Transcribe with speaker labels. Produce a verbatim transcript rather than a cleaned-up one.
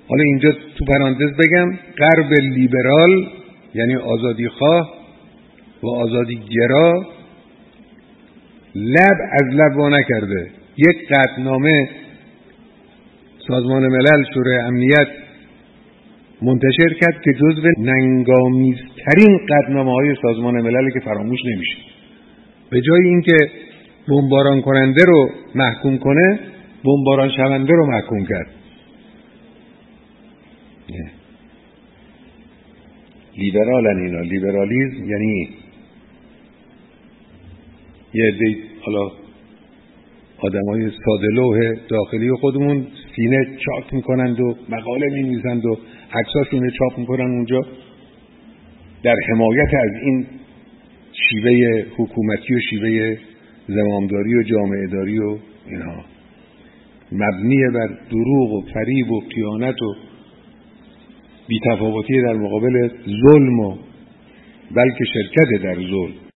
Speaker 1: حالا اینجا تو پرانتز بگم غرب لیبرال یعنی آزادی خواه و آزادی گرا لب از لب وا نکرده. یک قطعنامه سازمان ملل شورای امنیت منتشر کرد که جزو ننگامیزترین قطعنامه‌های سازمان ملل که فراموش نمیشه. به جای اینکه بمباران کننده رو محکوم کنه، بمباران شونده رو محکوم کرد. لیبرالن اینا. لیبرالیسم یعنی یه عده حالا آدمای ساده‌لوح داخلی خودمون سینه چاپ میکنند و مقاله می‌نویسند و عکساشون رو چاپ میکنن اونجا در حمایت از این شیوه حکومتی و شیوه زمامداری و جامعه داری و اینها، مبنی بر دروغ و فریب و خیانت و بی‌تفاوتی در مقابل ظلم و بلکه شرکت در ظلم.